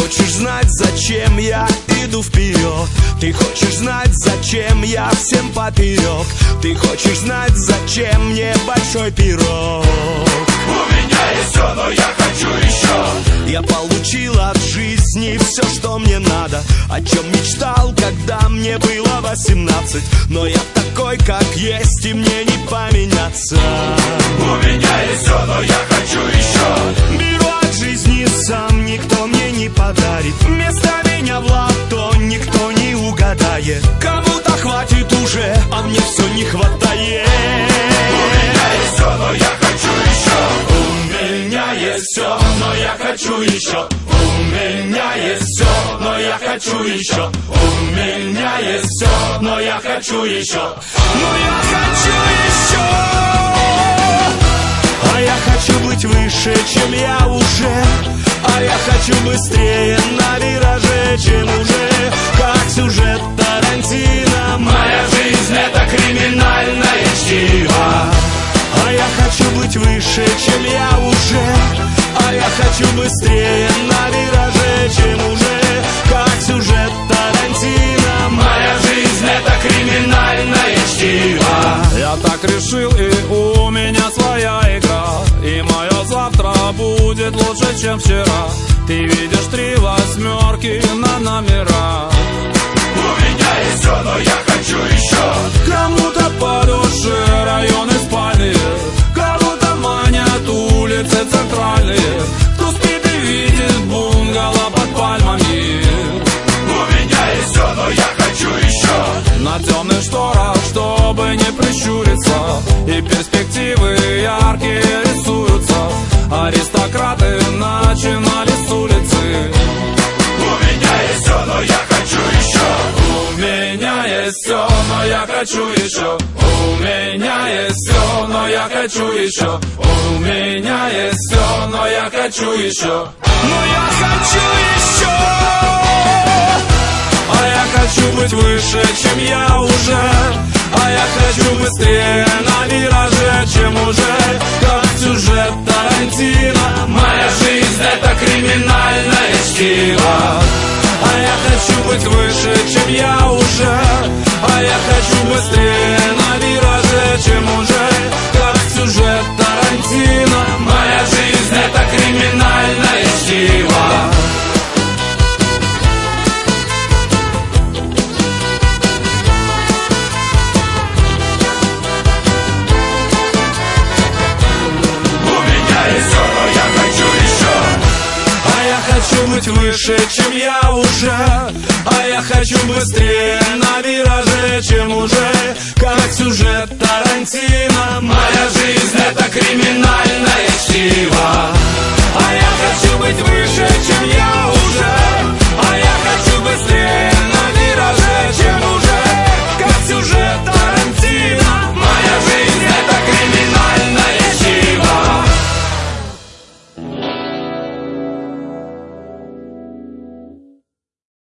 хочешь знать, зачем я иду вперед? Ты хочешь знать, зачем я всем поперек? Ты хочешь знать, зачем мне большой пирог? У меня есть все, но я хочу еще. Я получил от жизни все, что мне надо, о чем мечтал, когда мне было 18. Но я такой, как есть, и мне не поменяться. У меня есть все, но я хочу еще. Беру от жизни сам, никто мне не подарит. Вместо меня в лото никто не угадает. Кому-то хватит уже, а мне все не хватает. У меня есть все, но я хочу еще. У меня есть все, но я хочу еще. У меня есть все, но я хочу еще. У меня есть все, но я хочу еще. Но я хочу еще. А я хочу быть выше, чем я уже. А я хочу быстрее на вираже, чем уже. Как сюжет Тарантино. Моя жизнь это криминальное чтиво. А я хочу быть выше, чем я уже. А я хочу быстрее на вираже, чем уже. Как сюжет Тарантино. Моя жизнь это криминальное чтиво. Я так решил, и у меня своя игра. И мое завтра будет лучше, чем вчера. Ты видишь 3 восьмерки на номера. У меня есть все, но я хочу еще. Кому-то по душе районы спальные, кого-то манят улицы центральные. Кто спит и видит бунгало под пальмами. У меня есть все, но я хочу еще. На темных шторах, чтобы не прищуриться, и перспективы яркие рисуются. Аристократы начинали с улицы. У меня есть все, но я хочу еще. У меня есть все, но я хочу еще. У меня есть все, но я хочу еще. У меня есть все, но я хочу еще. Но я хочу еще. А я хочу быть выше, чем я уже. А я хочу быстрее на вираже, чем уже. Как сюжет Тарантино. Моя жизнь это криминальное чтиво. А я хочу быть выше, чем я уже. А я хочу быстрее на вираже, чем уже. Как сюжет Тарантино. Моя жизнь это криминальное чтиво. Хочу быть выше, чем я уже. А я хочу быстрее на вираже, чем уже. Как сюжет Тарантино. Моя жизнь это криминальное чтиво. А я хочу быть выше, чем я